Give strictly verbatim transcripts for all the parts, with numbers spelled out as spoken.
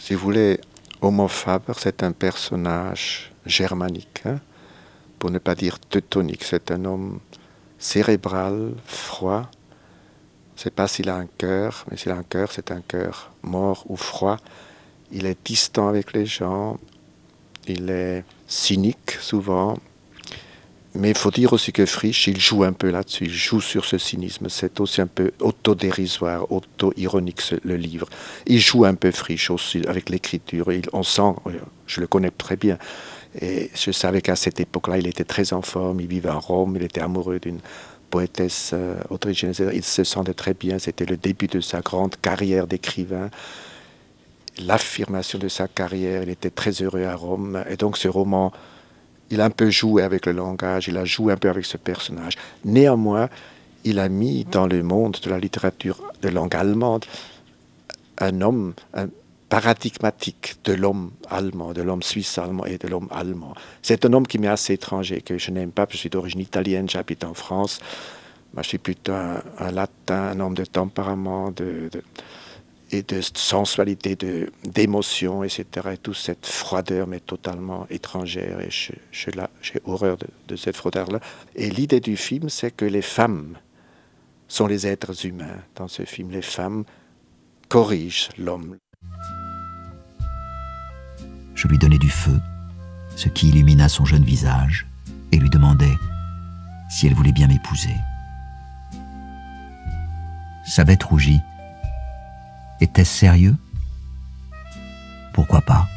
Si vous voulez, Homo Faber, c'est un personnage germanique, hein, pour ne pas dire teutonique. C'est un homme cérébral, froid. Je ne sais pas s'il a un cœur, mais s'il a un cœur, c'est un cœur mort ou froid. Il est distant avec les gens, il est cynique souvent. Mais il faut dire aussi que Frisch, il joue un peu là-dessus, il joue sur ce cynisme. C'est aussi un peu autodérisoire, auto-ironique, le livre. Il joue un peu Frisch aussi avec l'écriture. On sent, je le connais très bien, et je savais qu'à cette époque-là, il était très en forme, il vivait à Rome, il était amoureux d'une poétesse euh, autrichienne. Il se sentait très bien, c'était le début de sa grande carrière d'écrivain. L'affirmation de sa carrière, il était très heureux à Rome. Et donc ce roman... il a un peu joué avec le langage, il a joué un peu avec ce personnage. Néanmoins, il a mis dans le monde de la littérature de langue allemande un homme un paradigmatique de l'homme allemand, de l'homme suisse-allemand et de l'homme allemand. C'est un homme qui m'est assez étranger, que je n'aime pas, je suis d'origine italienne, j'habite en France. Moi, je suis plutôt un, un latin, un homme de tempérament, de... de et de sensualité, de, d'émotion, et cetera. Et toute cette froideur, mais totalement étrangère. Et je, je, là, j'ai horreur de, de cette froideur-là. Et l'idée du film, c'est que les femmes sont les êtres humains dans ce film. Les femmes corrigent l'homme. Je lui donnai du feu, ce qui illumina son jeune visage, et lui demandai si elle voulait bien m'épouser. Sa bête rougit. Était-ce sérieux? Pourquoi pas?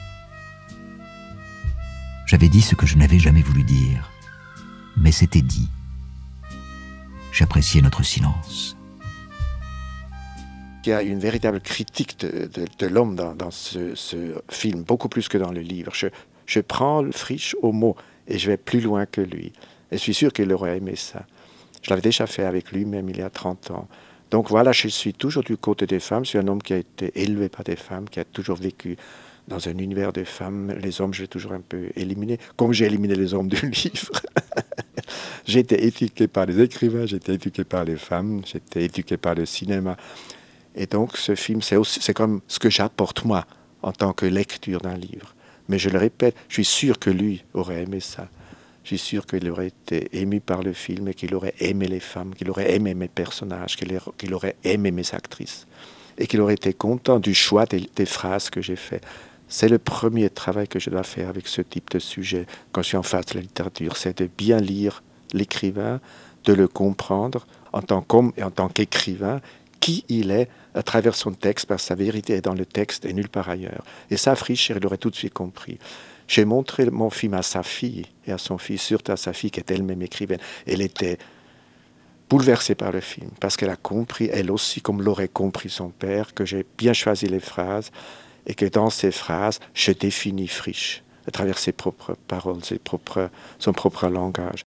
J'avais dit ce que je n'avais jamais voulu dire, mais c'était dit. J'appréciais notre silence. Il y a une véritable critique de, de, de l'homme dans, dans ce, ce film, beaucoup plus que dans le livre. Je, je prends le Frisch au mot et je vais plus loin que lui. Et je suis sûr qu'il aurait aimé ça. Je l'avais déjà fait avec lui, même il y a trente ans. Donc voilà, je suis toujours du côté des femmes. Je suis un homme qui a été élevé par des femmes, qui a toujours vécu dans un univers de femmes. Les hommes, je l'ai toujours un peu éliminé, comme j'ai éliminé les hommes du livre. J'ai été éduqué par les écrivains, j'ai été éduqué par les femmes, j'ai été éduqué par le cinéma. Et donc ce film, c'est, aussi, c'est comme ce que j'apporte moi en tant que lecture d'un livre. Mais je le répète, je suis sûr que lui aurait aimé ça. Je suis sûr qu'il aurait été ému par le film et qu'il aurait aimé les femmes, qu'il aurait aimé mes personnages, qu'il aurait aimé mes actrices et qu'il aurait été content du choix des, des phrases que j'ai fait. C'est le premier travail que je dois faire avec ce type de sujet quand je suis en face de la littérature, c'est de bien lire l'écrivain, de le comprendre en tant qu'homme et en tant qu'écrivain, qui il est à travers son texte, parce que sa vérité est dans le texte et nulle part ailleurs. Et ça, Frisch, il aurait tout de suite compris. J'ai montré mon film à sa fille et à son fils, surtout à sa fille qui est elle-même écrivaine. Elle était bouleversée par le film parce qu'elle a compris, elle aussi, comme l'aurait compris son père, que j'ai bien choisi les phrases et que dans ces phrases, je définis Frisch à travers ses propres paroles, ses propres, son propre langage.